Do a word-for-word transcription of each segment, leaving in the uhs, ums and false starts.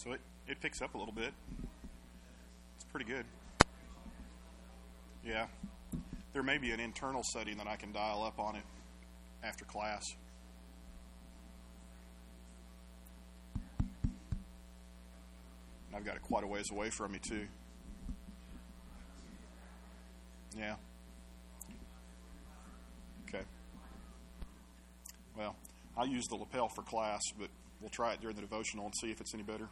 So it, it picks up a little bit. It's pretty good. Yeah. There may be an internal setting that I can dial up on it after class. I've got it quite a ways away from me, too. Yeah. Okay. Well, I use the lapel for class, but we'll try it during the devotional and see if it's any better.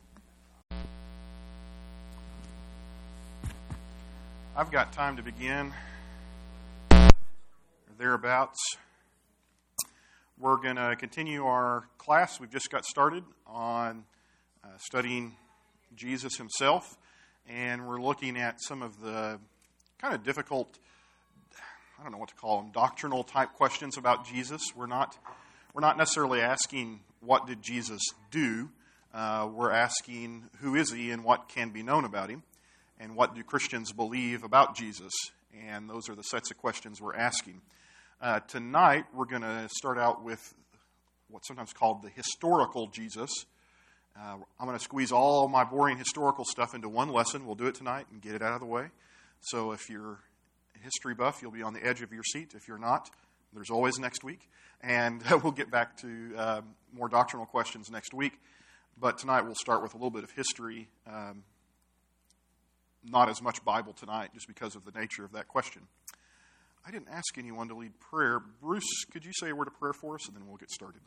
I've got time to begin, or thereabouts. We're going to continue our class. We've just got started on uh, studying Jesus himself, and we're looking at some of the kind of difficult, I don't know what to call them, doctrinal type questions about Jesus. We're not we're not necessarily asking what did Jesus do. Uh, we're asking who is he and what can be known about him, and what do Christians believe about Jesus. And those are the sets of questions we're asking. Uh, tonight we're going to start out with what's sometimes called the historical Jesus. Uh, I'm going to squeeze all my boring historical stuff into one lesson. We'll do it tonight and get it out of the way. So if you're a history buff, you'll be on the edge of your seat. If you're not, there's always next week. And we'll get back to uh, more doctrinal questions next week. But tonight we'll start with a little bit of history. Um, not as much Bible tonight, just because of the nature of that question. I didn't ask anyone to lead prayer. Bruce, could you say a word of prayer for us, and then we'll get started.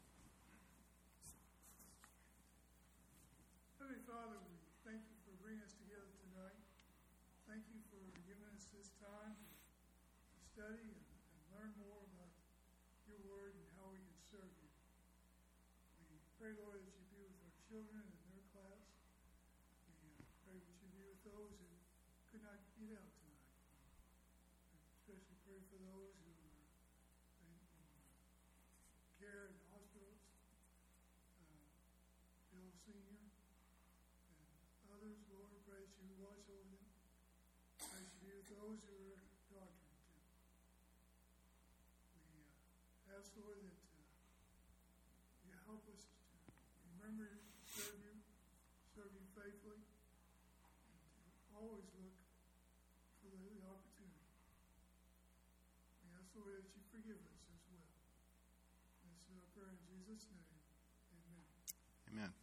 Heavenly Father, we thank you for bringing us together tonight. Thank you for giving us this time to study and, and learn more about your word and how we can serve you. We pray, Lord, that you be with our children and their class. We uh, pray that you be with those who could not get out tonight. We especially pray for those who are in, in care in hospitals, uh, Bill Senior, others, Lord, pray that you watch over them. Pray that you be with those who are doctoring too. We uh, ask, Lord, that uh, you help us to remember to serve you, serve you faithfully, and to always look for the, the opportunity. We ask, Lord, that you forgive us as well. This is our prayer in Jesus' name. Amen. Amen.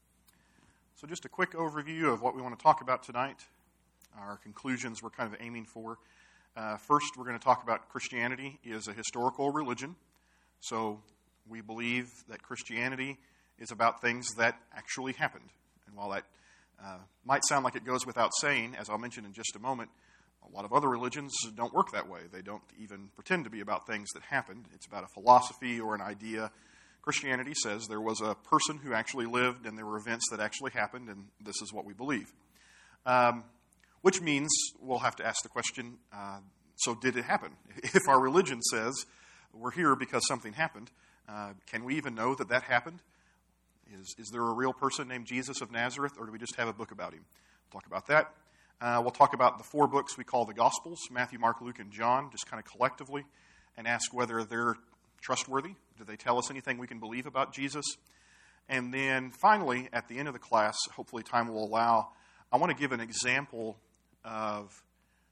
So just a quick overview of what we want to talk about tonight. Our conclusions we're kind of aiming for. Uh, first, we're going to talk about Christianity is a historical religion. So we believe that Christianity is about things that actually happened. And while that uh, might sound like it goes without saying, as I'll mention in just a moment, a lot of other religions don't work that way. They don't even pretend to be about things that happened. It's about a philosophy or an idea. Christianity says there was a person who actually lived and there were events that actually happened, and this is what we believe. Um, which means we'll have to ask the question, uh, so did it happen? If our religion says we're here because something happened, uh, can we even know that that happened? Is, is there a real person named Jesus of Nazareth, or do we just have a book about him? We'll talk about that. Uh, we'll talk about the four books we call the Gospels, Matthew, Mark, Luke, and John, just kind of collectively, and ask whether they're trustworthy. Do they tell us anything we can believe about Jesus? And then finally, at the end of the class, hopefully time will allow, I want to give an example of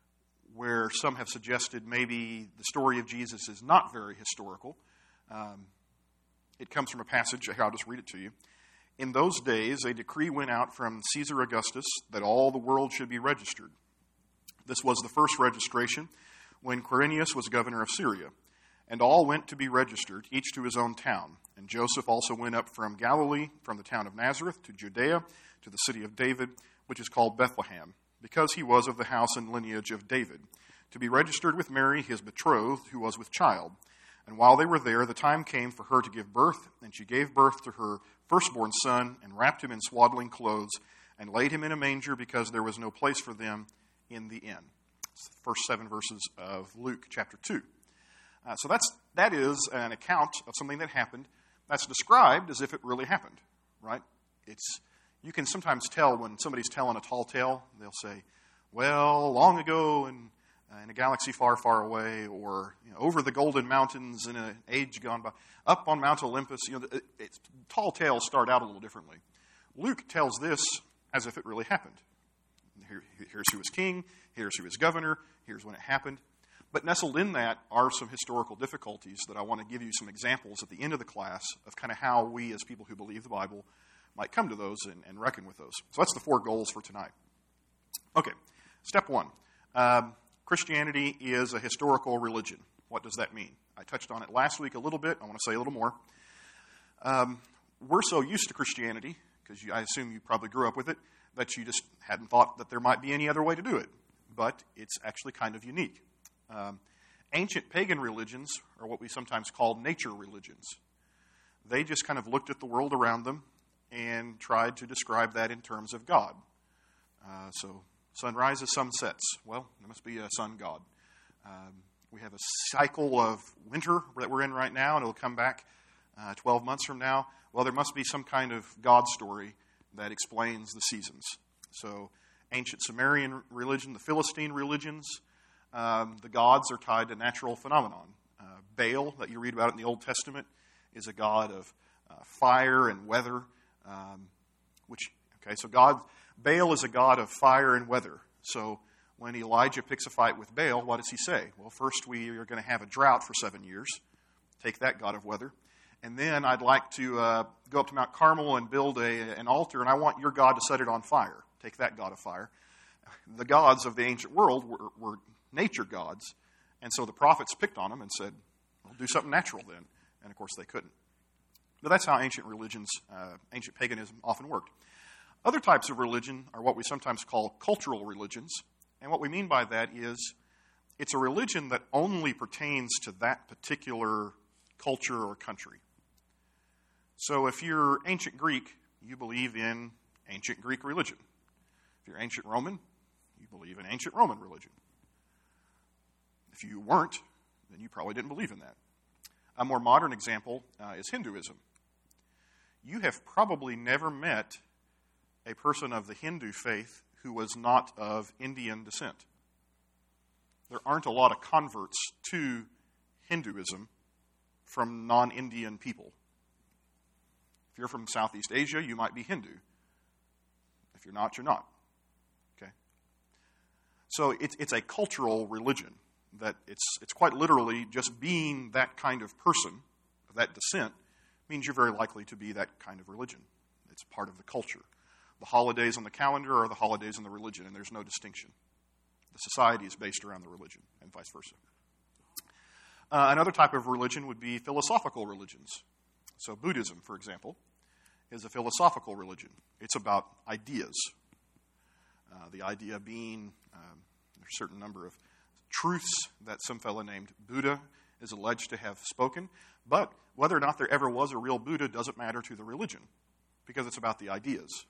where some have suggested maybe the story of Jesus is not very historical. Um, it comes from a passage, I'll just read it to you. In those days, a decree went out from Caesar Augustus that all the world should be registered. This was the first registration when Quirinius was governor of Syria. And all went to be registered, each to his own town. And Joseph also went up from Galilee, from the town of Nazareth, to Judea, to the city of David, which is called Bethlehem, because he was of the house and lineage of David, to be registered with Mary, his betrothed, who was with child. And while they were there, the time came for her to give birth, and she gave birth to her firstborn son, and wrapped him in swaddling clothes, and laid him in a manger, because there was no place for them in the inn. It's the first seven verses of Luke chapter two. Uh, so that's that is an account of something that happened that's described as if it really happened, right? It's you can sometimes tell when somebody's telling a tall tale. They'll say, "Well, long ago in uh, in a galaxy far, far away," or you know, "over the golden mountains in an age gone by, up on Mount Olympus." You know, it, it's, tall tales start out a little differently. Luke tells this as if it really happened. Here, here's who was king, here's who was governor, here's when it happened. But nestled in that are some historical difficulties that I want to give you some examples at the end of the class of kind of how we as people who believe the Bible might come to those and, and reckon with those. So that's the four goals for tonight. Okay, step one. Um, Christianity is a historical religion. What does that mean? I touched on it last week a little bit. I want to say a little more. Um, we're so used to Christianity, because I assume you probably grew up with it, that you just hadn't thought that there might be any other way to do it. But it's actually kind of unique. Um, ancient pagan religions are what we sometimes call nature religions. They just kind of looked at the world around them and tried to describe that in terms of God. Uh, so, sun rises, sun sets. Well, there must be a sun god. Um, we have a cycle of winter that we're in right now, and it'll come back uh, twelve months from now. Well, there must be some kind of God story that explains the seasons. So, ancient Sumerian religion, the Philistine religions, um, the gods are tied to natural phenomenon. Uh, Baal, that you read about in the Old Testament, is a god of uh, fire and weather. Um, which okay, so God, Baal is a god of fire and weather. So when Elijah picks a fight with Baal, what does he say? Well, first we are going to have a drought for seven years. Take that, god of weather. And then I'd like to uh, go up to Mount Carmel and build a, an altar, and I want your God to set it on fire. Take that, god of fire. The gods of the ancient world were, were nature gods, and so the prophets picked on them and said, well, do something natural then. And, of course, they couldn't. But that's how ancient religions, uh, ancient paganism often worked. Other types of religion are what we sometimes call cultural religions. And what we mean by that is it's a religion that only pertains to that particular culture or country. So if you're ancient Greek, you believe in ancient Greek religion. If you're ancient Roman, you believe in ancient Roman religion. If you weren't, then you probably didn't believe in that. A more modern example uh, is Hinduism. You have probably never met a person of the Hindu faith who was not of Indian descent. There aren't a lot of converts to Hinduism from non-Indian people. If you're from Southeast Asia, you might be Hindu. If you're not, you're not. Okay? So it's, it's a cultural religion that it's, it's quite literally just being that kind of person, of that descent, means you're very likely to be that kind of religion. It's part of the culture. The holidays on the calendar are the holidays in the religion, and there's no distinction. The society is based around the religion, and vice versa. Uh, another type of religion would be philosophical religions. So Buddhism, for example, is a philosophical religion. It's about ideas. Uh, the idea being um, there's a certain number of truths that some fellow named Buddha is alleged to have spoken, but whether or not there ever was a real Buddha doesn't matter to the religion, because it's about the ideas.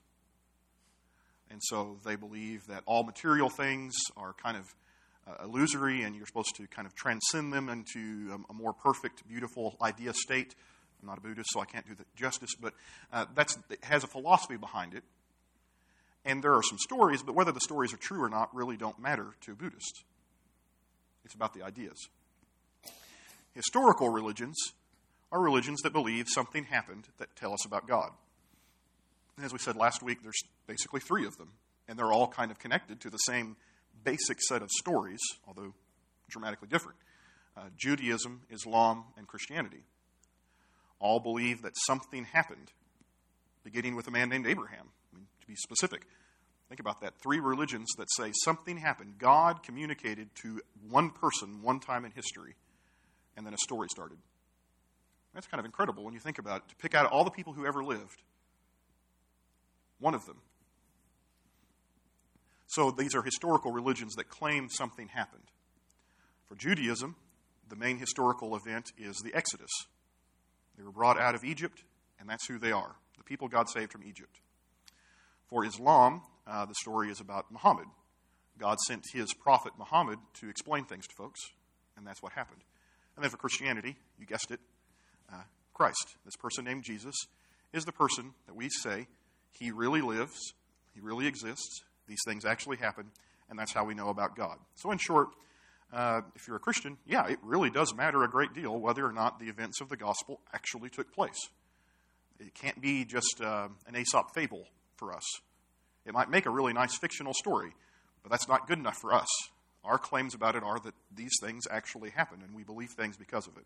And so they believe that all material things are kind of uh, illusory, and you're supposed to kind of transcend them into a, a more perfect, beautiful idea state. I'm not a Buddhist, so I can't do that justice, but uh, that's, it has a philosophy behind it. And there are some stories, but whether the stories are true or not really don't matter to a Buddhist. It's about the ideas. Historical religions are religions that believe something happened that tell us about God. And as we said last week, there's basically three of them, and they're all kind of connected to the same basic set of stories, although dramatically different. Uh, Judaism, Islam, and Christianity all believe that something happened, beginning with a man named Abraham. I mean, to be specific, think about that. Three religions that say something happened. God communicated to one person one time in history, and then a story started. That's kind of incredible when you think about it. To pick out all the people who ever lived, one of them. So these are historical religions that claim something happened. For Judaism, the main historical event is the Exodus. They were brought out of Egypt, and that's who they are, the people God saved from Egypt. For Islam, uh, the story is about Muhammad. God sent his prophet Muhammad to explain things to folks, and that's what happened. And then for Christianity, you guessed it, uh, Christ, this person named Jesus, is the person that we say he really lives, he really exists, these things actually happen, and that's how we know about God. So in short, uh, if you're a Christian, yeah, it really does matter a great deal whether or not the events of the gospel actually took place. It can't be just uh, an Aesop fable for us. It might make a really nice fictional story, but that's not good enough for us. Our claims about it are that these things actually happen, and we believe things because of it.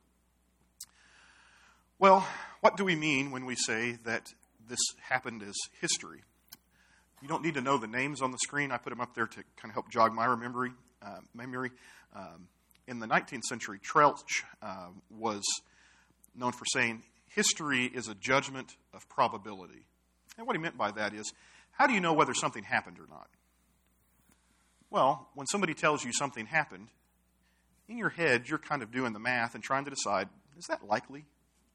Well, what do we mean when we say that this happened as history? You don't need to know the names on the screen. I put them up there to kind of help jog my memory. Uh, memory. Um, in the nineteenth century, Troeltsch uh, was known for saying, history is a judgment of probability. And what he meant by that is, how do you know whether something happened or not? Well, when somebody tells you something happened, in your head, you're kind of doing the math and trying to decide, is that likely?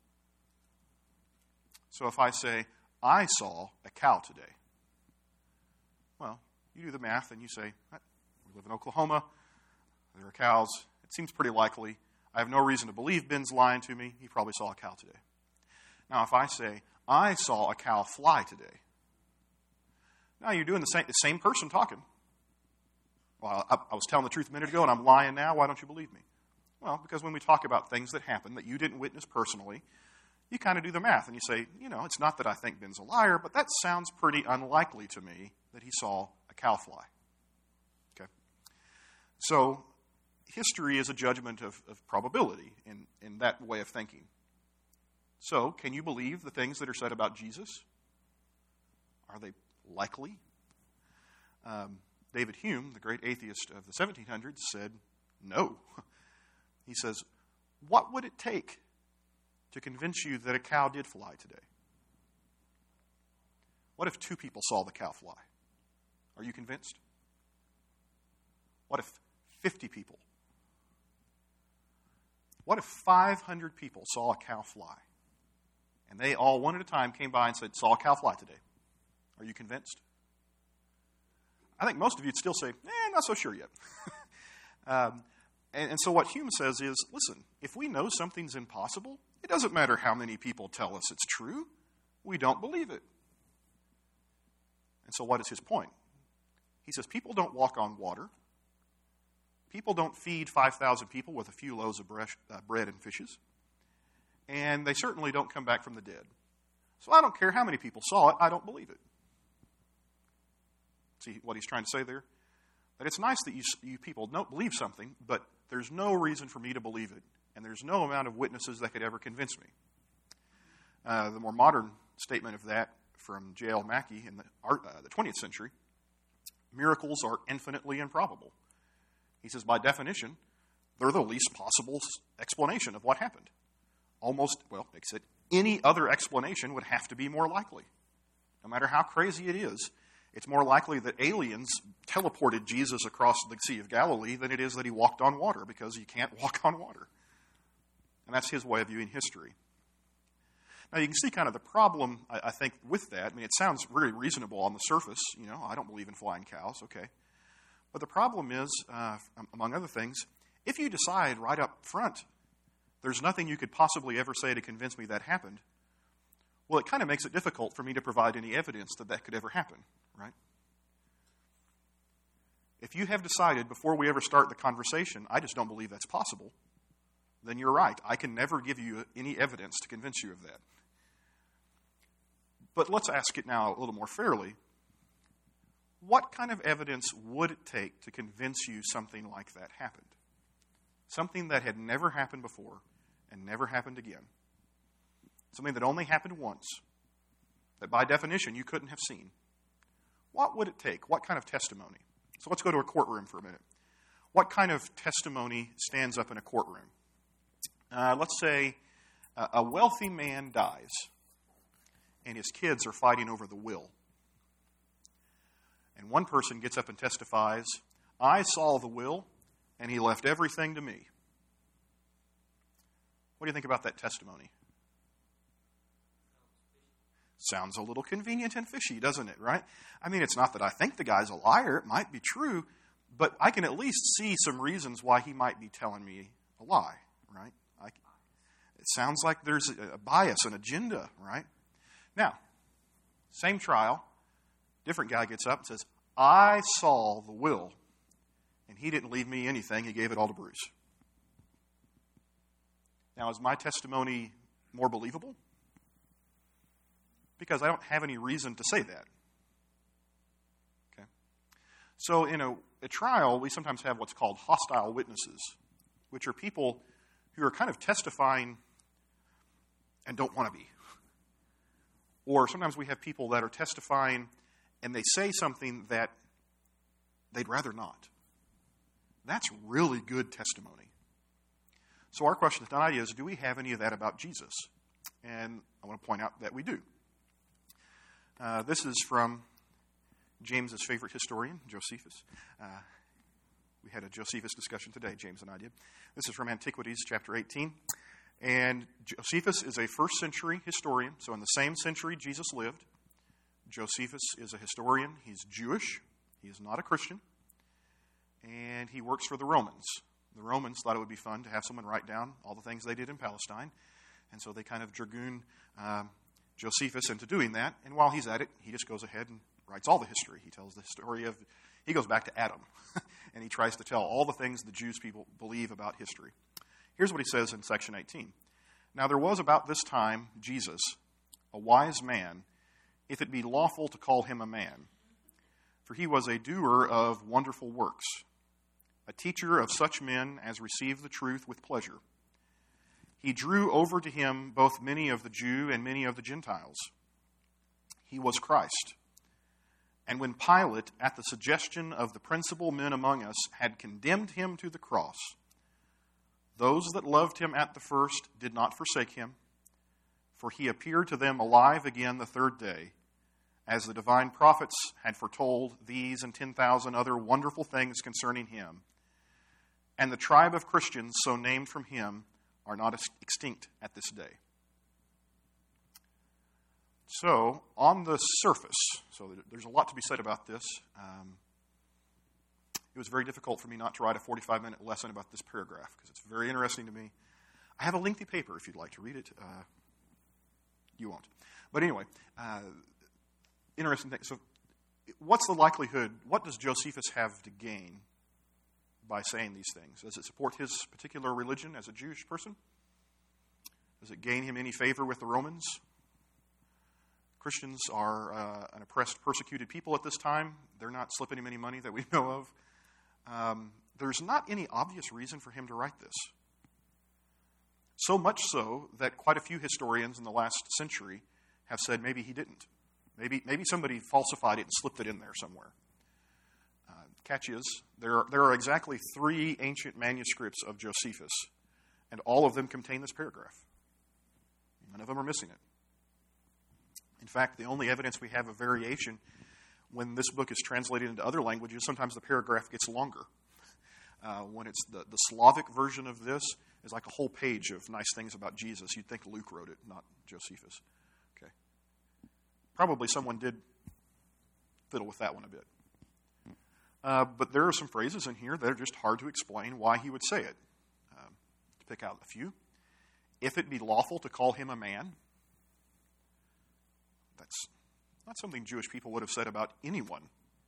So if I say, I saw a cow today, well, you do the math and you say, we live in Oklahoma, there are cows, it seems pretty likely. I have no reason to believe Ben's lying to me, he probably saw a cow today. Now if I say, I saw a cow fly today, now you're doing the same, the same person talking. Well, I, I was telling the truth a minute ago and I'm lying now, why don't you believe me? Well, because when we talk about things that happen that you didn't witness personally, you kind of do the math and you say, you know, it's not that I think Ben's a liar, but that sounds pretty unlikely to me that he saw a cow fly. Okay? So, history is a judgment of, of probability in, in that way of thinking. So, can you believe the things that are said about Jesus? Are they likely? Um, David Hume, the great atheist of the seventeen hundreds, said no. He says, what would it take to convince you that a cow did fly today? What if two people saw the cow fly? Are you convinced? What if fifty people? What if five hundred people saw a cow fly? And they all, one at a time, came by and said, saw a cow fly today. Are you convinced? I think most of you would still say, eh, not so sure yet. um, and, and so what Hume says is, listen, if we know something's impossible, it doesn't matter how many people tell us it's true. We don't believe it. And so what is his point? He says people don't walk on water. People don't feed five thousand people with a few loaves of bread, uh, bread and fishes. And they certainly don't come back from the dead. So I don't care how many people saw it, I don't believe it. See what he's trying to say there? That it's nice that you, you people don't believe something, but there's no reason for me to believe it. And there's no amount of witnesses that could ever convince me. Uh, the more modern statement of that from J L Mackie in the, art, uh, the twentieth century, miracles are infinitely improbable. He says, by definition, they're the least possible explanation of what happened. Almost, well, except any other explanation would have to be more likely. No matter how crazy it is, it's more likely that aliens teleported Jesus across the Sea of Galilee than it is that he walked on water, because you can't walk on water. And that's his way of viewing history. Now, you can see kind of the problem, I, I think, with that. I mean, it sounds very reasonable on the surface. You know, I don't believe in flying cows, okay. But the problem is, uh, among other things, if you decide right up front there's nothing you could possibly ever say to convince me that happened, well, it kind of makes it difficult for me to provide any evidence that that could ever happen, right? If you have decided before we ever start the conversation, I just don't believe that's possible, then you're right. I can never give you any evidence to convince you of that. But let's ask it now a little more fairly. What kind of evidence would it take to convince you something like that happened? Something that had never happened before and never happened again. Something that only happened once, that by definition you couldn't have seen. What would it take? What kind of testimony? So let's go to a courtroom for a minute. What kind of testimony stands up in a courtroom? Uh, let's say uh, a wealthy man dies and his kids are fighting over the will. And one person gets up and testifies, I saw the will and he left everything to me. What do you think about that testimony? Sounds a little convenient and fishy, doesn't it, right? I mean, it's not that I think the guy's a liar. It might be true, but I can at least see some reasons why he might be telling me a lie, right? I, it sounds like there's a, a bias, an agenda, right? Now, same trial, different guy gets up and says, I saw the will, and he didn't leave me anything. He gave it all to Bruce. Now, is my testimony more believable? Because I don't have any reason to say that. So in a, a trial, we sometimes have what's called hostile witnesses, which are people who are kind of testifying and don't want to be. Or sometimes we have people that are testifying and they say something that they'd rather not. That's really good testimony. So our question tonight is, do we have any of that about Jesus? And I want to point out that we do. Uh, this is from James's favorite historian, Josephus. Uh, we had a Josephus discussion today, James and I did. This is from Antiquities, chapter eighteen. And Josephus is a first century historian, so in the same century Jesus lived. Josephus is a historian. He's Jewish. He is not a Christian. And he works for the Romans. The Romans thought it would be fun to have someone write down all the things they did in Palestine. And so they kind of dragoon um, Josephus into doing that. And while he's at it, he just goes ahead and writes all the history. He tells the story of, he goes back to Adam. And he tries to tell all the things the Jews people believe about history. Here's what he says in section eighteen. Now there was about this time Jesus, a wise man, if it be lawful to call him a man. For he was a doer of wonderful works, a teacher of such men as receive the truth with pleasure. He drew over to him both many of the Jew and many of the Gentiles. He was Christ. And when Pilate, at the suggestion of the principal men among us, had condemned him to the cross, those that loved him at the first did not forsake him, for he appeared to them alive again the third day, as the divine prophets had foretold these and ten thousand other wonderful things concerning him. And the tribe of Christians, so named from him, are not extinct at this day. So, on the surface, so there's a lot to be said about this. Um, it was very difficult for me not to write a forty-five minute lesson about this paragraph, because it's very interesting to me. I have a lengthy paper if you'd like to read it. Uh, you won't. But anyway, uh, interesting thing. So, what's the likelihood, what does Josephus have to gain by saying these things? Does it support his particular religion as a Jewish person? Does it gain him any favor with the Romans? Christians are uh, an oppressed, persecuted people at this time. They're not slipping him any money that we know of. Um, there's not any obvious reason for him to write this. So much so that quite a few historians in the last century have said maybe he didn't. Maybe maybe somebody falsified it and slipped it in there somewhere. Uh, catch is, there are, there are exactly three ancient manuscripts of Josephus, and all of them contain this paragraph. None of them are missing it. In fact, the only evidence we have of variation when this book is translated into other languages, sometimes the paragraph gets longer. Uh, when it's the, the Slavic version of this is like a whole page of nice things about Jesus. You'd think Luke wrote it, not Josephus. Okay. Probably someone did fiddle with that one a bit. Uh, but there are some phrases in here that are just hard to explain why he would say it. Um, to pick out a few. If it be lawful to call him a man, that's not something Jewish people would have said about anyone.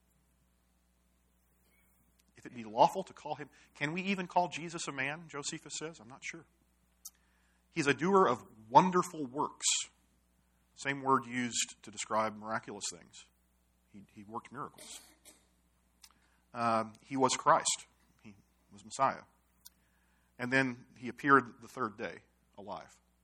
If it be lawful to call him, can we even call Jesus a man, Josephus says? I'm not sure. He's a doer of wonderful works. Same word used to describe miraculous things. He, he worked miracles. Um, he was Christ. He was Messiah. And then he appeared the third day alive.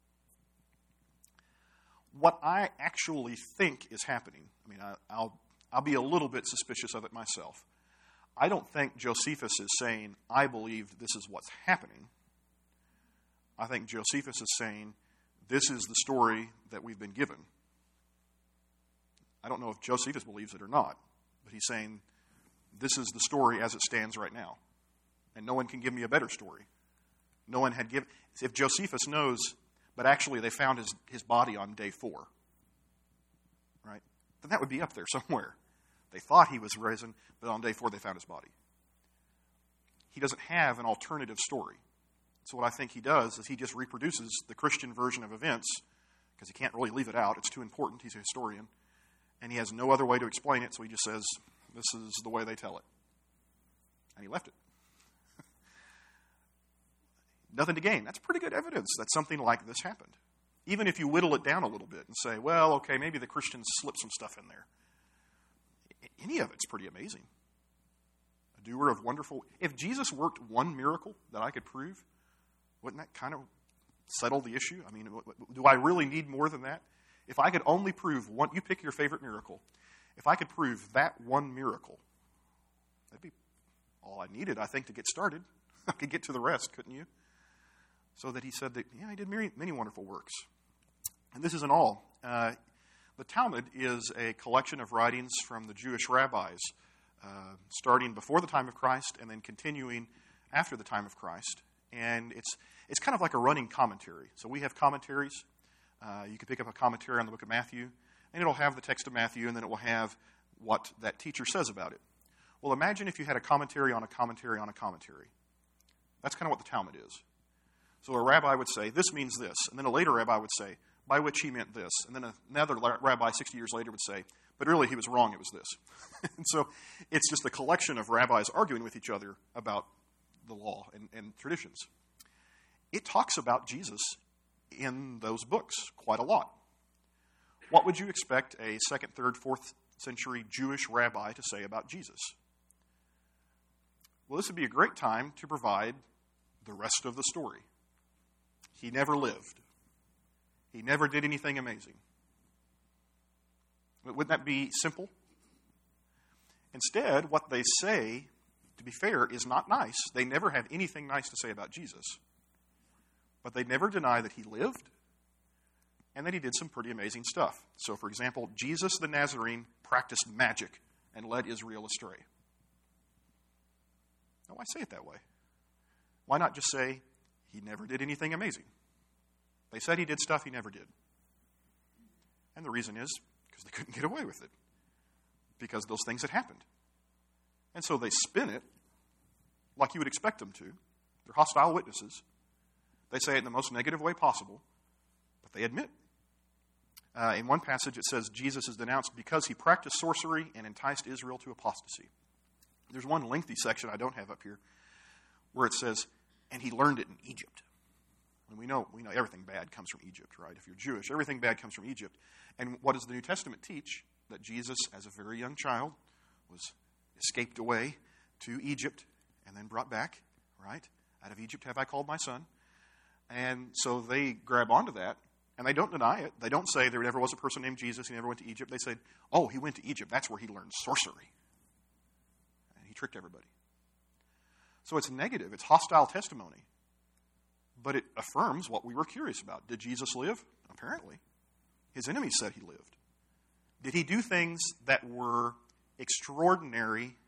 What I actually think is happening, I mean, I, I'll, I'll be a little bit suspicious of it myself. I don't think Josephus is saying, I believe this is what's happening. I think Josephus is saying, this is the story that we've been given. I don't know if Josephus believes it or not, but he's saying, this is the story as it stands right now. And no one can give me a better story. No one had given, if Josephus knows, but actually they found his, his body on day four, right? Then that would be up there somewhere. They thought he was risen, but on day four they found his body. He doesn't have an alternative story. So what I think he does is he just reproduces the Christian version of events, because he can't really leave it out. It's too important. He's a historian. And he has no other way to explain it, so he just says, this is the way they tell it. And he left it. Nothing to gain. That's pretty good evidence that something like this happened. Even if you whittle it down a little bit and say, well, okay, maybe the Christians slipped some stuff in there. Any of it's pretty amazing. a doer of wonderful. If Jesus worked one miracle that I could prove, wouldn't that kind of settle the issue? I mean, do I really need more than that? If I could only prove one, you pick your favorite miracle. If I could prove that one miracle, that'd be all I needed, I think, to get started. I could get to the rest, couldn't you? So that he said that, yeah, he did many, many wonderful works. And this isn't all. Uh, the Talmud is a collection of writings from the Jewish rabbis, uh, starting before the time of Christ and then continuing after the time of Christ. And it's it's kind of like a running commentary. So we have commentaries. Uh, you can pick up a commentary on the book of Matthew, and it'll have the text of Matthew, and then it will have what that teacher says about it. Well, imagine if you had a commentary on a commentary on a commentary. That's kind of what the Talmud is. So a rabbi would say, this means this. And then a later rabbi would say, by which he meant this. And then another rabbi sixty years later would say, but really he was wrong, it was this. And so it's just a collection of rabbis arguing with each other about the law and, and traditions. It talks about Jesus in those books quite a lot. What would you expect a second, third, fourth century Jewish rabbi to say about Jesus? Well, this would be a great time to provide the rest of the story. He never lived. He never did anything amazing. Wouldn't that be simple? Instead, what they say, to be fair, is not nice. They never have anything nice to say about Jesus. But they never deny that he lived and that he did some pretty amazing stuff. So, for example, Jesus the Nazarene practiced magic and led Israel astray. Now, why say it that way? Why not just say, he never did anything amazing? They said he did stuff he never did. And the reason is because they couldn't get away with it. Because those things had happened. And so they spin it like you would expect them to. They're hostile witnesses. They say it in the most negative way possible, but they admit. Uh, in one passage it says Jesus is denounced because he practiced sorcery and enticed Israel to apostasy. There's one lengthy section I don't have up here where it says, and he learned it in Egypt. And we know we know everything bad comes from Egypt, right? If you're Jewish, everything bad comes from Egypt. And what does the New Testament teach? That Jesus, as a very young child, was escaped away to Egypt and then brought back, right? Out of Egypt have I called my son. And so they grab onto that, and they don't deny it. They don't say there never was a person named Jesus, he never went to Egypt. They said, oh, he went to Egypt. That's where he learned sorcery. And he tricked everybody. So it's negative. It's hostile testimony. But it affirms what we were curious about. Did Jesus live? Apparently. His enemies said he lived. Did he do things that were extraordinary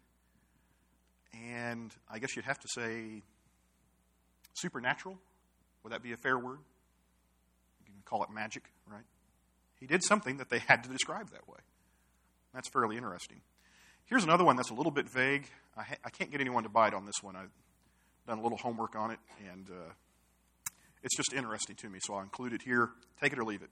and, I guess you'd have to say, supernatural? Would that be a fair word? You can call it magic, right? He did something that they had to describe that way. That's fairly interesting. Here's another one that's a little bit vague. I, ha- I can't get anyone to bite on this one. I've done a little homework on it, and uh, it's just interesting to me, so I'll include it here. Take it or leave it.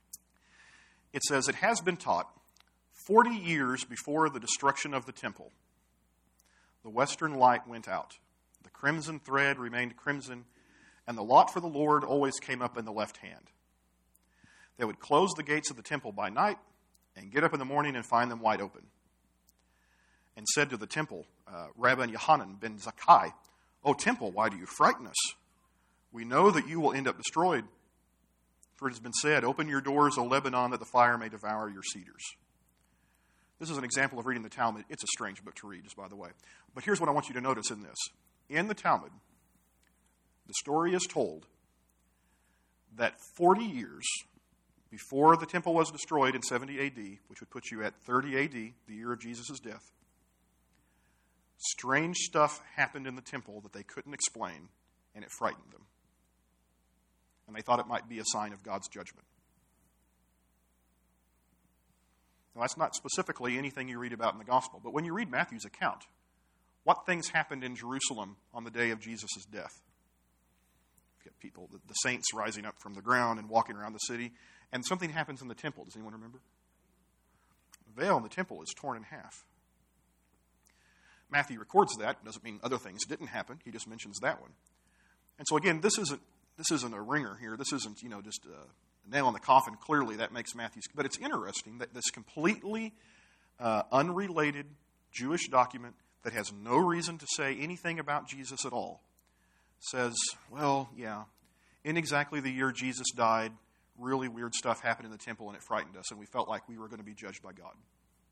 It says, it has been taught forty years before the destruction of the temple, the western light went out. The crimson thread remained crimson, and the lot for the Lord always came up in the left hand. They would close the gates of the temple by night and get up in the morning and find them wide open. And said to the temple, uh, Rabbi Yohanan ben Zakkai, O temple, why do you frighten us? We know that you will end up destroyed. For it has been said, open your doors, O Lebanon, that the fire may devour your cedars. This is an example of reading the Talmud. It's a strange book to read, just by the way. But here's what I want you to notice in this. In the Talmud, the story is told that forty years before the temple was destroyed in seventy A D, which would put you at thirty A D, the year of Jesus' death, strange stuff happened in the temple that they couldn't explain, and it frightened them. And they thought it might be a sign of God's judgment. Now, that's not specifically anything you read about in the gospel, but when you read Matthew's account, what things happened in Jerusalem on the day of Jesus' death? You've got people, the, the saints rising up from the ground and walking around the city, and something happens in the temple. Does anyone remember? The veil in the temple is torn in half. Matthew records that. Doesn't mean other things didn't happen. He just mentions that one. And so again, this isn't this isn't a ringer here. This isn't, you know, just a nail in the coffin. Clearly, that makes Matthew's. But it's interesting that this completely uh, unrelated Jewish document that has no reason to say anything about Jesus at all says, well, yeah, in exactly the year Jesus died, really weird stuff happened in the temple and it frightened us and we felt like we were going to be judged by God.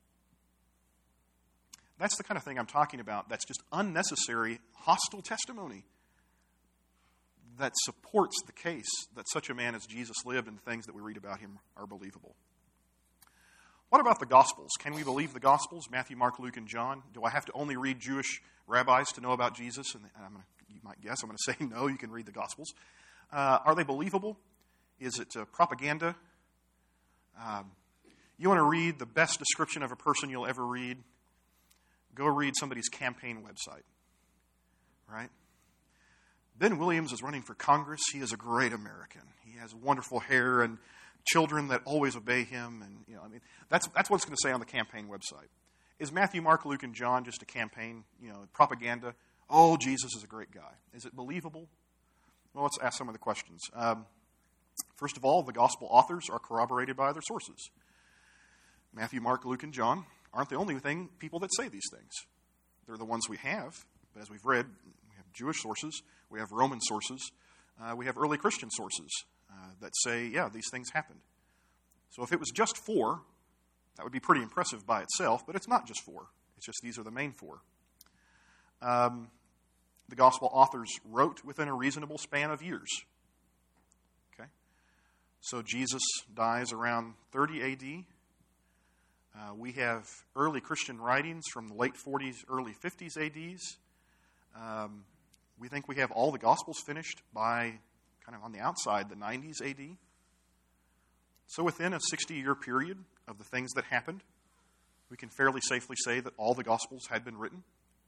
That's the kind of thing I'm talking about. That's just unnecessary, hostile testimony that supports the case that such a man as Jesus lived and the things that we read about him are believable. What about the Gospels? Can we believe the Gospels? Matthew, Mark, Luke, and John? Do I have to only read Jewish rabbis to know about Jesus? And I'm gonna, you might guess I'm going to say no, you can read the Gospels. Uh, are they believable? Is it uh, propaganda? Um, you want to read the best description of a person you'll ever read? Go read somebody's campaign website, right? Ben Williams is running for Congress. He is a great American. He has wonderful hair and children that always obey him, and you know, I mean, that's that's what it's going to say on the campaign website. Is Matthew, Mark, Luke, and John just a campaign, you know, propaganda? Oh, Jesus is a great guy. Is it believable? Well, let's ask some of the questions. Um, first of all, the gospel authors are corroborated by other sources. Matthew, Mark, Luke, and John aren't the only thing people that say these things. They're the ones we have, but as we've read, we have Jewish sources, we have Roman sources, uh, we have early Christian sources uh, that say, yeah, these things happened. So if it was just four, that would be pretty impressive by itself, but it's not just four. It's just these are the main four. Um, the gospel authors wrote within a reasonable span of years. Okay, so Jesus dies around thirty A D. Uh, we have early Christian writings from the late forties, early fifties A Ds. Um, we think we have all the Gospels finished by kind of on the outside, the nineties A D. So within a sixty-year period of the things that happened, we can fairly safely say that all the Gospels had been written.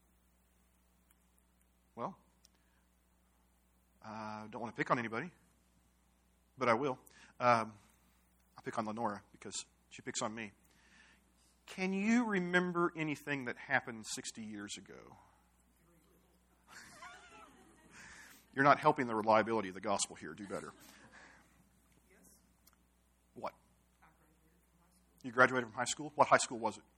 Well, I uh, don't want to pick on anybody, but I will. Um, I'll pick on Lenora because she picks on me. Can you remember anything that happened sixty years ago? You're not helping the reliability of the gospel here. Do better. Yes. What? I graduated from high school. You graduated from high school? What high school was it?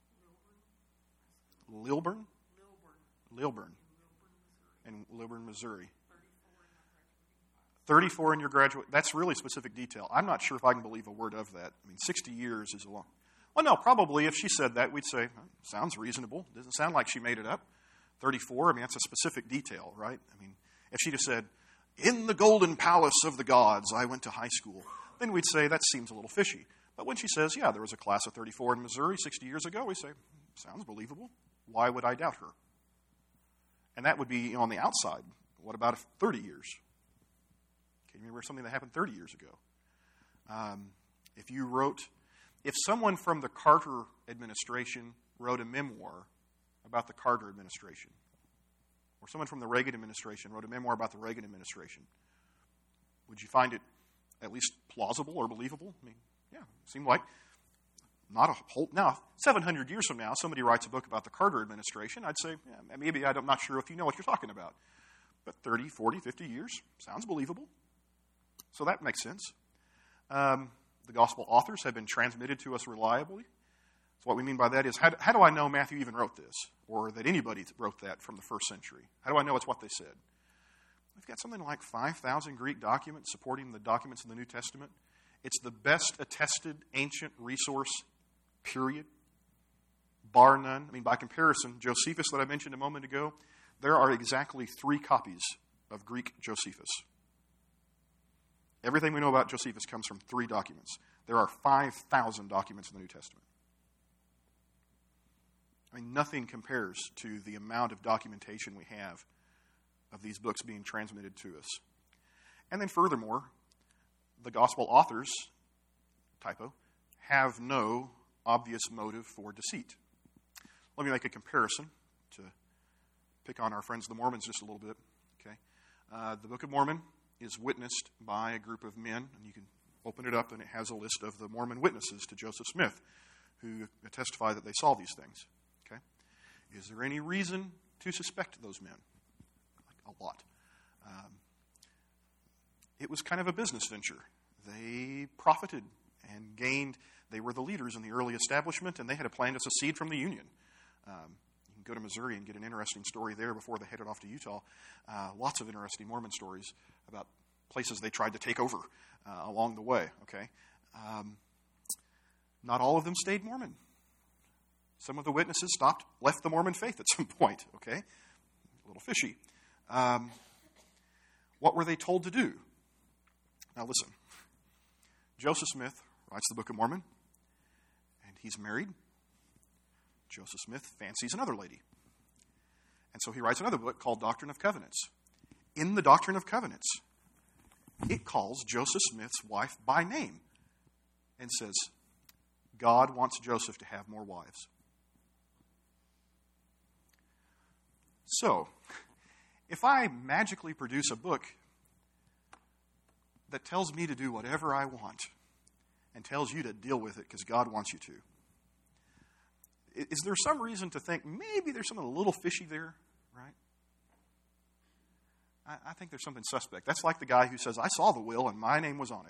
Lilburn. Lilburn? Lilburn. Lilburn. In Lilburn, Missouri. thirty-four thirty-four in in my graduating class. your graduate. That's really specific detail. I'm not sure if I can believe a word of that. I mean, sixty years is a long. Well, no, probably if she said that, we'd say, oh, sounds reasonable. Doesn't sound like she made it up. thirty-four, I mean, that's a specific detail, right? I mean, if she just said, in the golden palace of the gods, I went to high school, then we'd say that seems a little fishy. But when she says, yeah, there was a class of thirty-four in Missouri sixty years ago, we say, sounds believable. Why would I doubt her? And that would be on the outside. What about thirty years? Can you remember something that happened thirty years ago? Um, if you wrote... If someone from the Carter administration wrote a memoir about the Carter administration, or someone from the Reagan administration wrote a memoir about the Reagan administration, would you find it at least plausible or believable? I mean, yeah, it seemed like not a whole... Now, seven hundred years from now, somebody writes a book about the Carter administration, I'd say, yeah, maybe I'm not sure if you know what you're talking about. But thirty, forty, fifty years sounds believable. So that makes sense. Um... The gospel authors have been transmitted to us reliably. So what we mean by that is, how do, how do I know Matthew even wrote this? Or that anybody wrote that from the first century? How do I know it's what they said? We've got something like five thousand Greek documents supporting the documents in the New Testament. It's the best attested ancient resource, period. Bar none. I mean, by comparison, Josephus that I mentioned a moment ago, there are exactly three copies of Greek Josephus. Everything we know about Josephus comes from three documents. There are five thousand documents in the New Testament. I mean, nothing compares to the amount of documentation we have of these books being transmitted to us. And then furthermore, the gospel authors, typo, have no obvious motive for deceit. Let me make a comparison to pick on our friends the Mormons just a little bit. Okay, uh, the Book of Mormon is witnessed by a group of men, and you can open it up, and it has a list of the Mormon witnesses to Joseph Smith, who testify that they saw these things. Okay, is there any reason to suspect those men? Like a lot. Um, it was kind of a business venture. They profited and gained. They were the leaders in the early establishment, and they had a plan to secede from the Union. Um, you can go to Missouri and get an interesting story there before they headed off to Utah. Uh, lots of interesting Mormon stories about places they tried to take over uh, along the way, okay? Um, not all of them stayed Mormon. Some of the witnesses stopped, left the Mormon faith at some point, okay? A little fishy. Um, what were they told to do? Now listen, Joseph Smith writes the Book of Mormon, and he's married. Joseph Smith fancies another lady. And so he writes another book called Doctrine of Covenants. In the Doctrine of Covenants, it calls Joseph Smith's wife by name and says, God wants Joseph to have more wives. So, if I magically produce a book that tells me to do whatever I want and tells you to deal with it because God wants you to, is there some reason to think maybe there's something a little fishy there, right? I, I think there's something suspect. That's like the guy who says, I saw the will and my name was on it.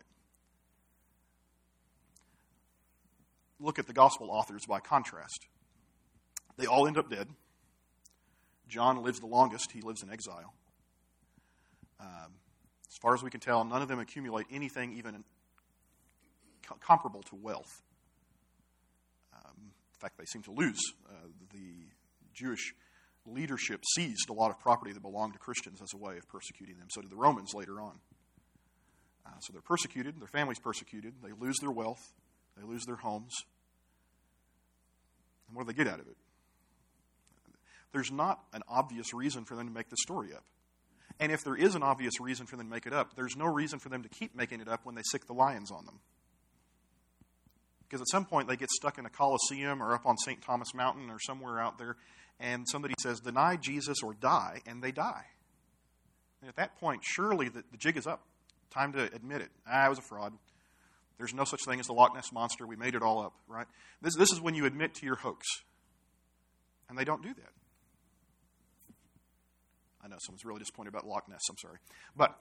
Look at the gospel authors by contrast. They all end up dead. John lives the longest. He lives in exile. Um, as far as we can tell, none of them accumulate anything even co- comparable to wealth. Um, in fact, they seem to lose. Uh, the Jewish leadership seized a lot of property that belonged to Christians as a way of persecuting them. So did the Romans later on. Uh, so they're persecuted. Their family's persecuted. They lose their wealth. They lose their homes. And what do they get out of it? There's not an obvious reason for them to make the story up. And if there is an obvious reason for them to make it up, there's no reason for them to keep making it up when they sick the lions on them. Because at some point they get stuck in a coliseum or up on Saint Thomas Mountain or somewhere out there, and somebody says, deny Jesus or die, and they die. And at that point, surely the, the jig is up. Time to admit it. Ah, I was a fraud. There's no such thing as the Loch Ness Monster. We made it all up, right? This, this is when you admit to your hoax. And they don't do that. I know someone's really disappointed about Loch Ness. I'm sorry. But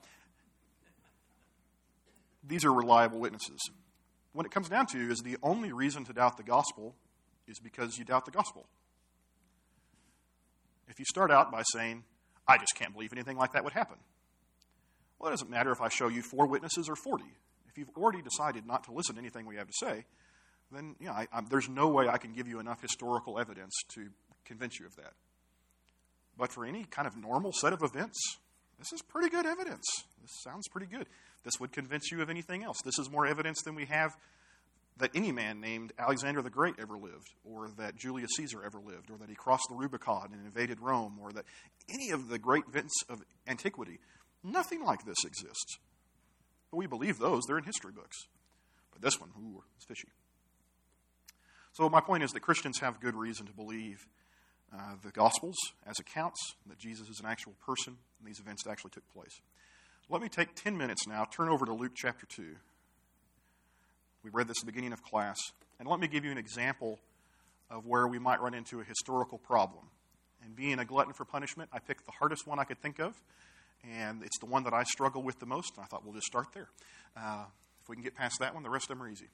these are reliable witnesses. When it comes down to is the only reason to doubt the gospel is because you doubt the gospel. If you start out by saying, I just can't believe anything like that would happen. Well, it doesn't matter if I show you four witnesses or forty. If you've already decided not to listen to anything we have to say, then you know, I, I, there's no way I can give you enough historical evidence to convince you of that. But for any kind of normal set of events, this is pretty good evidence. This sounds pretty good. This would convince you of anything else. This is more evidence than we have that any man named Alexander the Great ever lived, or that Julius Caesar ever lived, or that he crossed the Rubicon and invaded Rome, or that any of the great events of antiquity. Nothing like this exists. But we believe those. They're in history books. But this one, ooh, it's fishy. So my point is that Christians have good reason to believe uh, the Gospels as accounts, that Jesus is an actual person, and these events actually took place. Let me take ten minutes now, turn over to Luke chapter two. We read this at the beginning of class. And let me give you an example of where we might run into a historical problem. And being a glutton for punishment, I picked the hardest one I could think of. And it's the one that I struggle with the most. And I thought, we'll just start there. Uh, if we can get past that one, the rest of them are easy.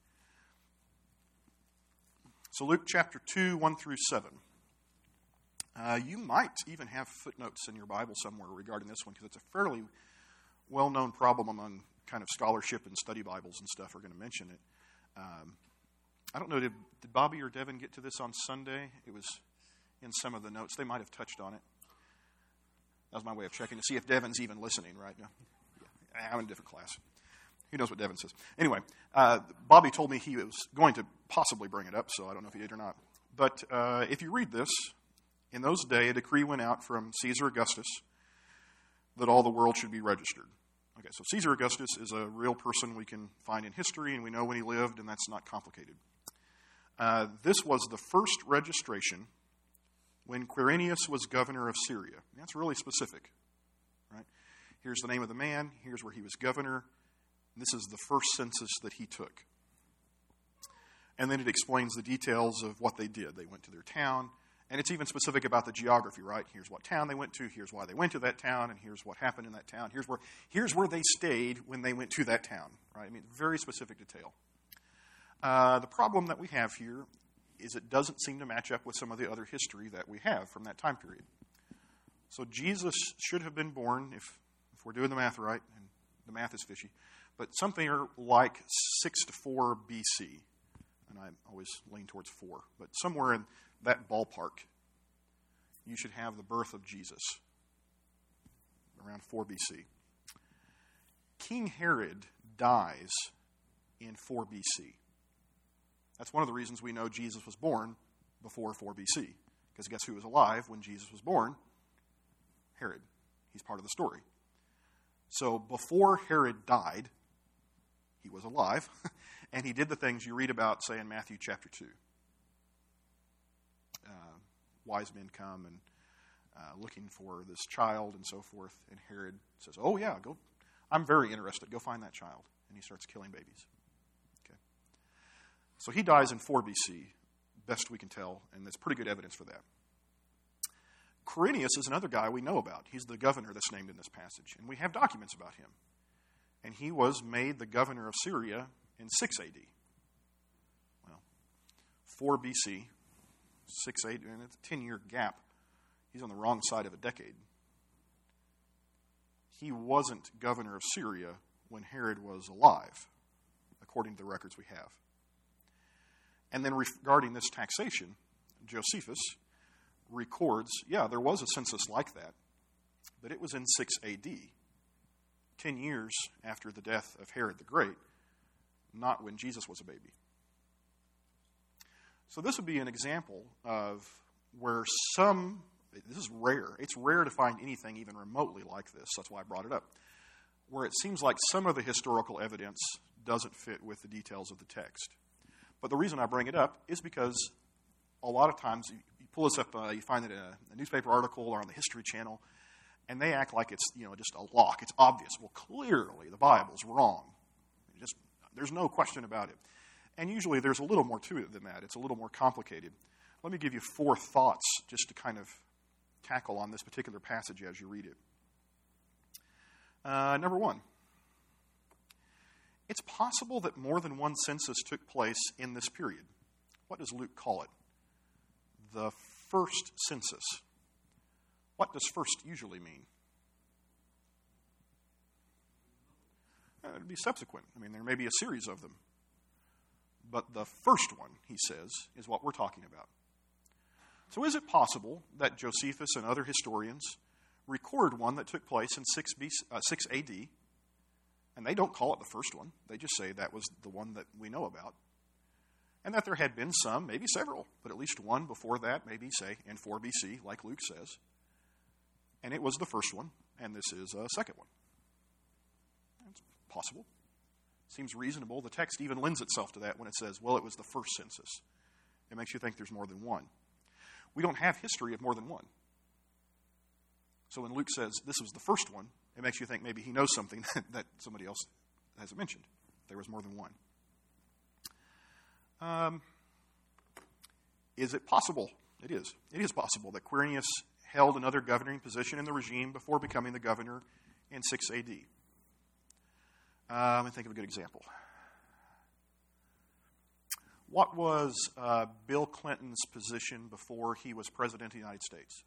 So Luke chapter two, one through seven. Uh, you might even have footnotes in your Bible somewhere regarding this one, because it's a fairly well-known problem among kind of scholarship and study Bibles and stuff are going to mention it. Um, I don't know, did, did Bobby or Devin get to this on Sunday? It was in some of the notes. They might have touched on it. That was my way of checking to see if Devin's even listening right now. Yeah, I'm in a different class. Who knows what Devin says? Anyway, uh, Bobby told me he was going to possibly bring it up, so I don't know if he did or not. But uh, if you read this, in those days, a decree went out from Caesar Augustus that all the world should be registered. Okay, so Caesar Augustus is a real person we can find in history, and we know when he lived, and that's not complicated. Uh, this was the first registration when Quirinius was governor of Syria. And that's really specific, right? Here's the name of the man. Here's where he was governor. And this is the first census that he took. And then it explains the details of what they did. They went to their town. And it's even specific about the geography, right? Here's what town they went to, here's why they went to that town, and here's what happened in that town. Here's where here's where they stayed when they went to that town, right? I mean, very specific detail. Uh, the problem that we have here is it doesn't seem to match up with some of the other history that we have from that time period. So Jesus should have been born, if, if we're doing the math right, and the math is fishy, but something like six to four B C. And I always lean towards four. But somewhere in that ballpark, you should have the birth of Jesus, around four B C. King Herod dies in four B C. That's one of the reasons we know Jesus was born before four B C. Because guess who was alive when Jesus was born? Herod. He's part of the story. So before Herod died, he was alive, and he did the things you read about, say, in Matthew chapter two. Uh, wise men come and uh, looking for this child and so forth, and Herod says, oh yeah, go. I'm very interested. Go find that child. And he starts killing babies. Okay. So he dies in four B C, best we can tell, and there's pretty good evidence for that. Quirinius is another guy we know about. He's the governor that's named in this passage, and we have documents about him. And he was made the governor of Syria in six A D. Well, four B C, six A D, and it's a ten-year gap. He's on the wrong side of a decade. He wasn't governor of Syria when Herod was alive, according to the records we have. And then regarding this taxation, Josephus records, yeah, there was a census like that, but it was in six A D, ten years after the death of Herod the Great, not when Jesus was a baby. So this would be an example of where some, this is rare, it's rare to find anything even remotely like this, that's why I brought it up, where it seems like some of the historical evidence doesn't fit with the details of the text. But the reason I bring it up is because a lot of times you, you pull this up, uh, you find it in a, a newspaper article or on the History Channel, and they act like it's, you know, just a lock. It's obvious. Well, clearly the Bible's wrong. It just, there's no question about it. And usually there's a little more to it than that. It's a little more complicated. Let me give you four thoughts just to kind of tackle on this particular passage as you read it. Uh, number one, it's possible that more than one census took place in this period. What does Luke call it? The first census. What does first usually mean? Uh, it would be subsequent. I mean, there may be a series of them. But the first one, he says, is what we're talking about. So is it possible that Josephus and other historians record one that took place in six A D, and they don't call it the first one. They just say that was the one that we know about. And that there had been some, maybe several, but at least one before that, maybe, say, in four B C, like Luke says. And it was the first one, and this is a second one. It's possible. Seems reasonable. The text even lends itself to that when it says, well, it was the first census. It makes you think there's more than one. We don't have history of more than one. So when Luke says this was the first one, it makes you think maybe he knows something that somebody else hasn't mentioned. There was more than one. Um, is it possible? It is. It is possible that Quirinius held another governing position in the regime before becoming the governor in six A D. Uh, let me think of a good example. What was uh, Bill Clinton's position before he was president of the United States?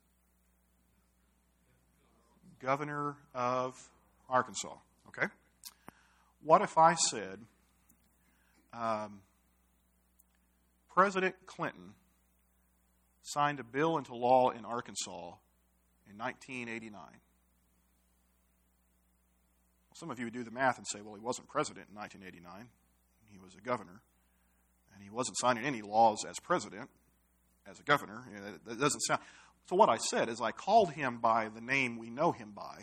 Governor of Arkansas. Okay. What if I said um, President Clinton signed a bill into law in Arkansas in nineteen eighty-nine? Well, some of you would do the math and say, well, he wasn't president in nineteen eighty-nine. He was a governor. And he wasn't signing any laws as president, as a governor. You know, that doesn't sound... So what I said is I called him by the name we know him by.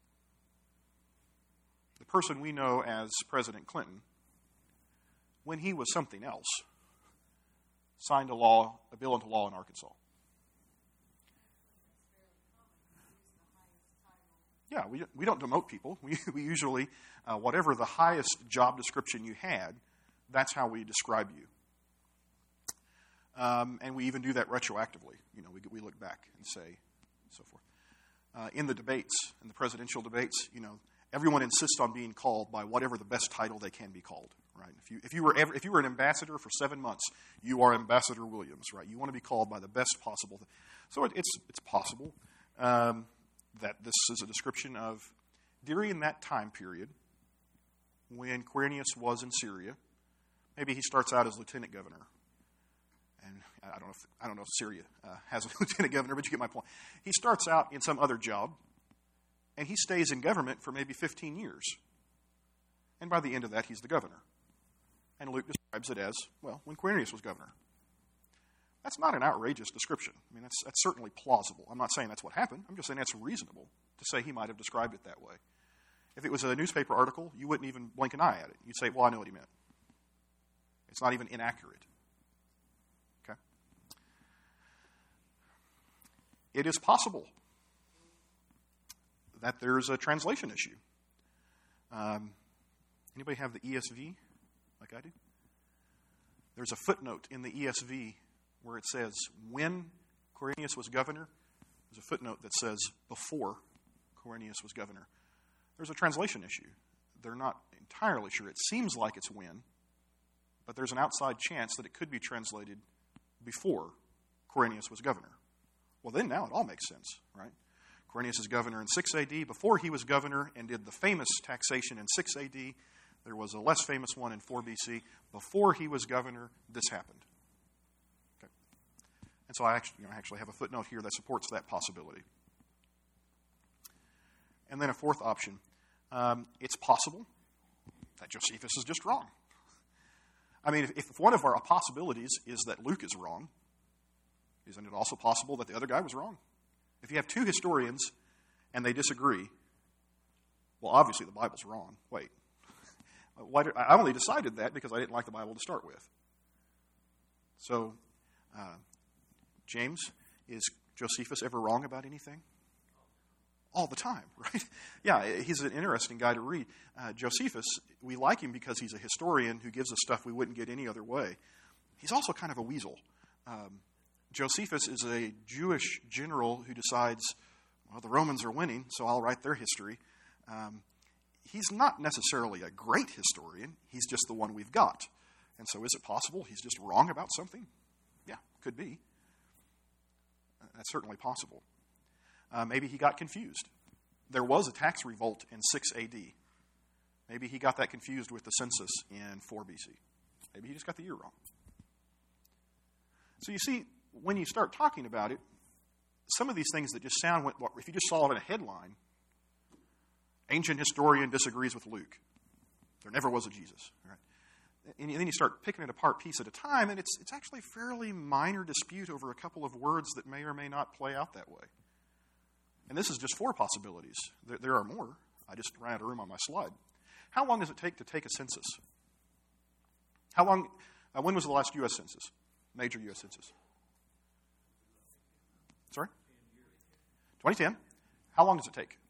The person we know as President Clinton, when he was something else, signed a law, a bill into law in Arkansas. Yeah, we we don't demote people. We we usually, uh, whatever the highest job description you had, that's how we describe you. Um, and we even do that retroactively. You know, we we look back and say, so forth. Uh, in the debates, in the presidential debates, you know, everyone insists on being called by whatever the best title they can be called, right? If you if you were ever, if you were an ambassador for seven months, you are Ambassador Williams, right? You want to be called by the best possible. Th- so it, it's it's possible um, that this is a description of during that time period when Quirinius was in Syria. Maybe he starts out as lieutenant governor. And I don't know if, I don't know if Syria uh, has a lieutenant governor, but you get my point. He starts out in some other job, and he stays in government for maybe fifteen years. And by the end of that, he's the governor. And Luke describes it as, well, when Quirinius was governor. That's not an outrageous description. I mean, that's, that's certainly plausible. I'm not saying that's what happened. I'm just saying that's reasonable to say he might have described it that way. If it was a newspaper article, you wouldn't even blink an eye at it. You'd say, well, I know what he meant. It's not even inaccurate. Okay? It is possible that there's a translation issue. Um, anybody have the E S V like I do? There's a footnote in the E S V where it says, when Quirinius was governor. There's a footnote that says, before Quirinius was governor. There's a translation issue. They're not entirely sure. It seems like it's when, but there's an outside chance that it could be translated before Quirinius was governor. Well, then now it all makes sense, right? Quirinius is governor in six A D. Before he was governor and did the famous taxation in six A D, there was a less famous one in four B C. Before he was governor, this happened. Okay. And so I actually, you know, I actually have a footnote here that supports that possibility. And then a fourth option. Um, it's possible that Josephus is just wrong. I mean, if, if one of our possibilities is that Luke is wrong, isn't it also possible that the other guy was wrong? If you have two historians and they disagree, well, obviously the Bible's wrong. Wait. Why did, I only decided that because I didn't like the Bible to start with. So, uh, James, is Josephus ever wrong about anything? All the time, right? Yeah, he's an interesting guy to read. Uh, Josephus, we like him because he's a historian who gives us stuff we wouldn't get any other way. He's also kind of a weasel. Um, Josephus is a Jewish general who decides, well, the Romans are winning, so I'll write their history. Um, he's not necessarily a great historian. He's just the one we've got. And so is it possible he's just wrong about something? Yeah, could be. That's certainly possible. Uh, maybe he got confused. There was a tax revolt in six A D. Maybe he got that confused with the census in four B C. Maybe he just got the year wrong. So you see, when you start talking about it, some of these things that just sound, if you just saw it in a headline, ancient historian disagrees with Luke. There never was a Jesus. Right? And then you start picking it apart piece at a time, and it's, it's actually a fairly minor dispute over a couple of words that may or may not play out that way. And this is just four possibilities. There, there are more. I just ran out of room on my slide. How long does it take to take a census? How long? Uh, when was the last U S census? Major U S census? Sorry? twenty ten. How long does it take?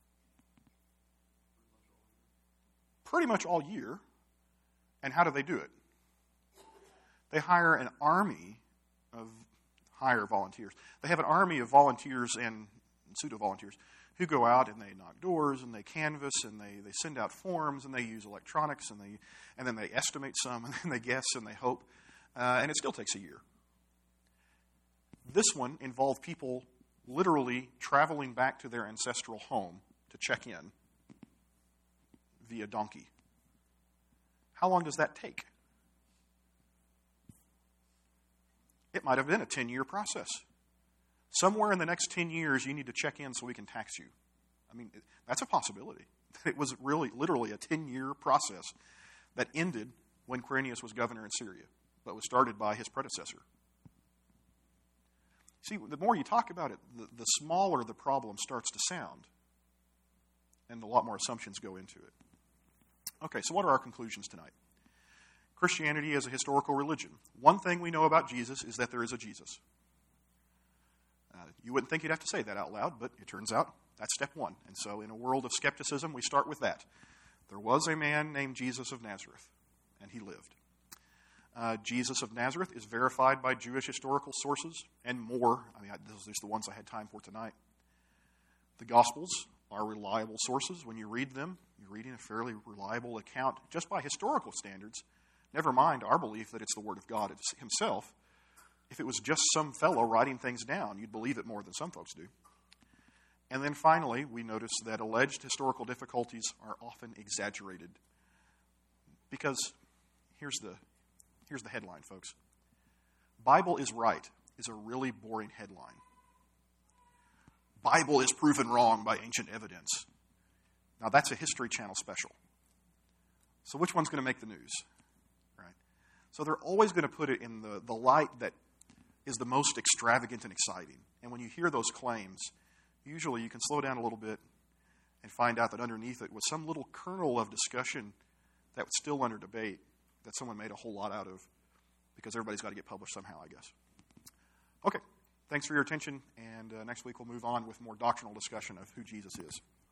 Pretty much all year. And how do they do it? They hire an army of hire volunteers. They have an army of volunteers and pseudo-volunteers who go out and they knock doors and they canvass and they, they send out forms and they use electronics and they and then they estimate some and then they guess and they hope. Uh, and it still takes a year. This one involved people literally traveling back to their ancestral home to check in via donkey. How long does that take? It might have been a ten-year process. Somewhere in the next ten years, you need to check in so we can tax you. I mean, that's a possibility. It was really, literally a ten-year process that ended when Quirinius was governor in Syria, but was started by his predecessor. See, the more you talk about it, the, the smaller the problem starts to sound, and a lot more assumptions go into it. Okay, so what are our conclusions tonight? Christianity is a historical religion. One thing we know about Jesus is that there is a Jesus. Uh, you wouldn't think you'd have to say that out loud, but it turns out that's step one. And so in a world of skepticism, we start with that. There was a man named Jesus of Nazareth, and he lived. Uh, Jesus of Nazareth is verified by Jewish historical sources and more. I mean, I, those are just the ones I had time for tonight. The Gospels are reliable sources. When you read them, you're reading a fairly reliable account just by historical standards. Never mind our belief that it's the Word of God himself. If it was just some fellow writing things down, you'd believe it more than some folks do. And then finally, we notice that alleged historical difficulties are often exaggerated. Because here's the, here's the headline, folks. Bible is right is a really boring headline. Bible is proven wrong by ancient evidence. Now, that's a History Channel special. So which one's going to make the news? Right? So they're always going to put it in the, the light that is the most extravagant and exciting. And when you hear those claims, usually you can slow down a little bit and find out that underneath it was some little kernel of discussion that was still under debate that someone made a whole lot out of because everybody's got to get published somehow, I guess. Okay. Thanks for your attention, and uh, next week we'll move on with more doctrinal discussion of who Jesus is.